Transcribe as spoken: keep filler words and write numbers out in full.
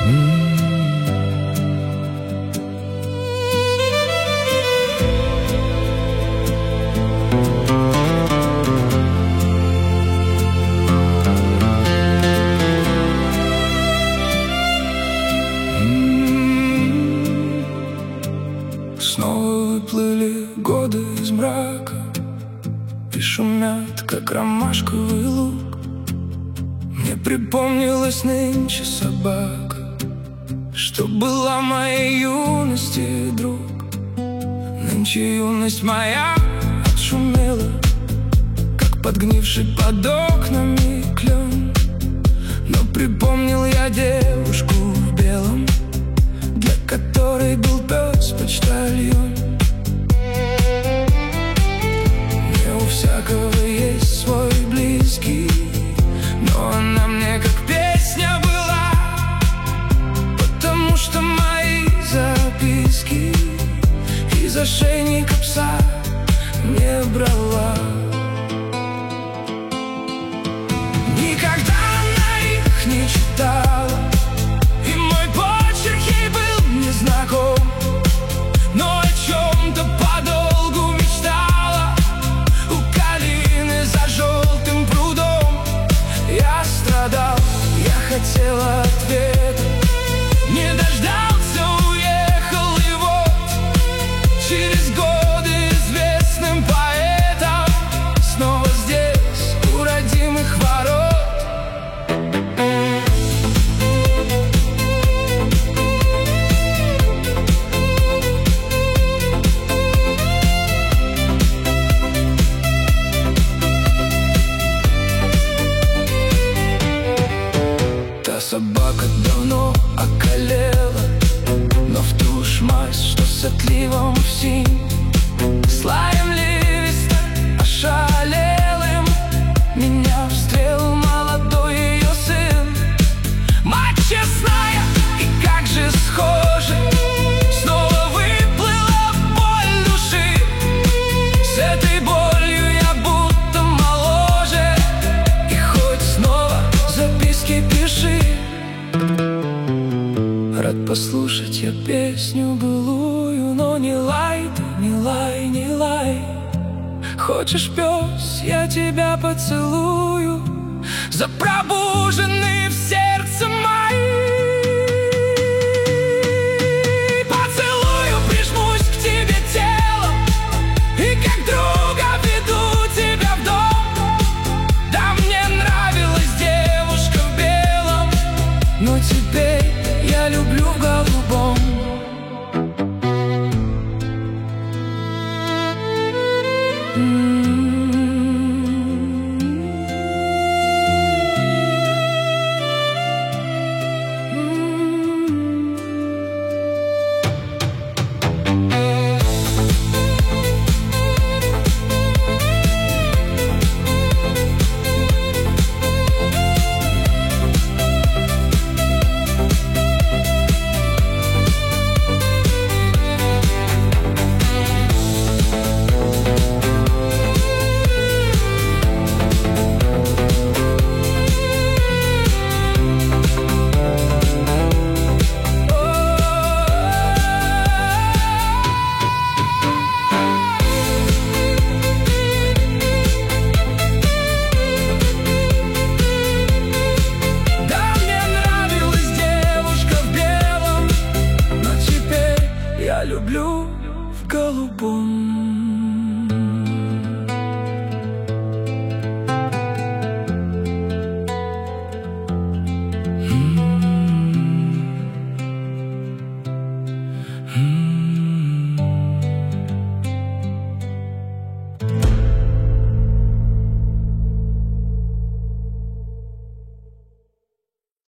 Снова выплыли годы из мрака и шумят, как ромашковый луг. Мне припомнилась нынче собака, что была моей юности друг. Нынче юность моя отшумела, как подгнивший под окнами клен. Но припомнил я девушку в белом, для которой был пес-почтальон. Не у всякого есть свой близкий, но она мне как песня была, потому что мои записки из ошейника пса не брала. Никогда она их не читала, и мой почерк ей был незнаком, но о чем-то подолгу мечтала у калины за желтым прудом. Я страдал, я хотел ответа, не дождался, уехал, и вот через годы известным поэтом снова здесь, у родимых ворот. Та собака давно околела, но в ту ж мазь, что с отливом в синь, слаем ливиста ошалелым меня встретил молодой ее сын. Мать честная, и как же схожи, снова выплыла боль души. С этой болью я будто моложе, и хоть снова записки пиши. Рад послушать я песню былую, но не лай ты, не лай, не лай. Хочешь, пес, я тебя поцелую за пробуженные в сердце мои. Поцелую, прижмусь к тебе телом, и как друга веду тебя в дом. Да, мне нравилась девушка в белом, но теперь я люблю в голубом. Я люблю в голубом. Mm-hmm.